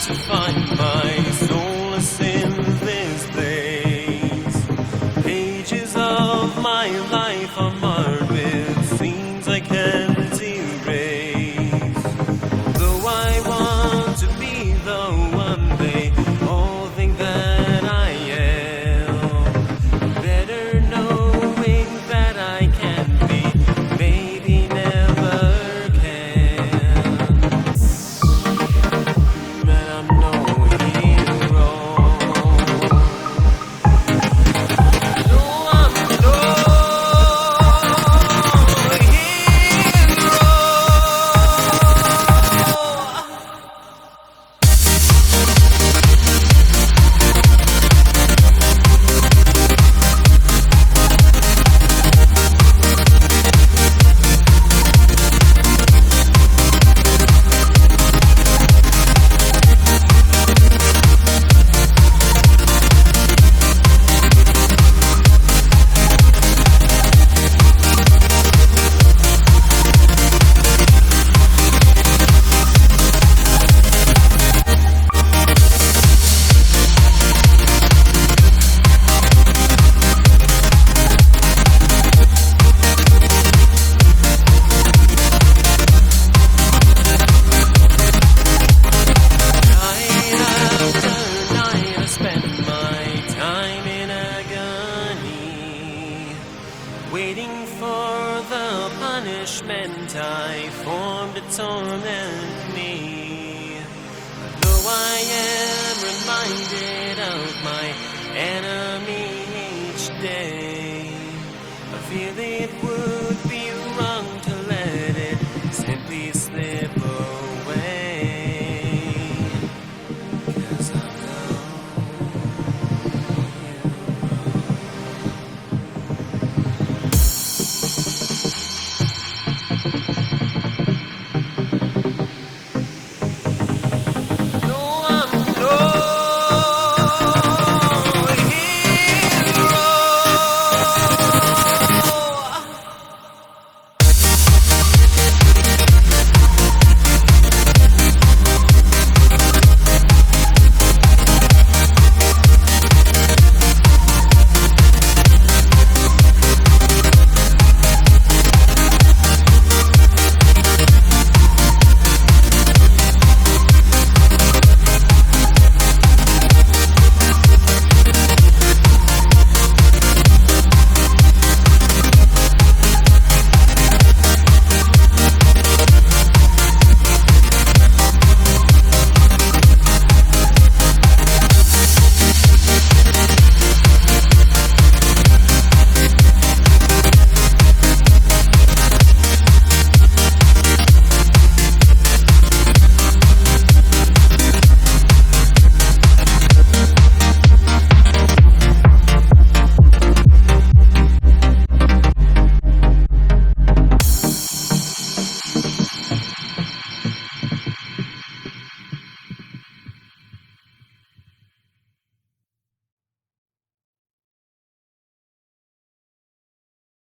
to find my solace in this place. Pages of my life are marred with scenes I can't erase. Though I want to be the one they all think that I am, better knowing that I can't be, maybe never can. But I'm no hero. No, I'm no hero. Waiting for the punishment I formed to torment me. Though I am reminded of my enemy each day, I feel it would